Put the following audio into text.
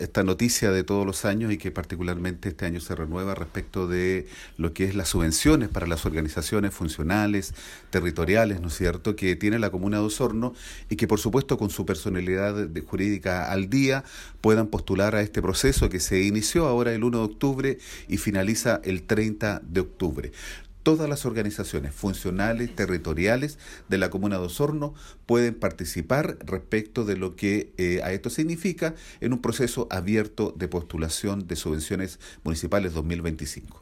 esta noticia de todos los años y que particularmente este año se renueva respecto de lo que es las subvenciones para las organizaciones funcionales, territoriales, ¿no es cierto?, que tiene la Comuna de Osorno y que por supuesto con su personalidad jurídica al día puedan postular a este proceso que se inició ahora el 1 de octubre y finaliza el 30 de octubre. Todas las organizaciones funcionales, territoriales de la Comuna de Osorno pueden participar respecto de lo que a esto significa en un proceso abierto de postulación de subvenciones municipales 2025.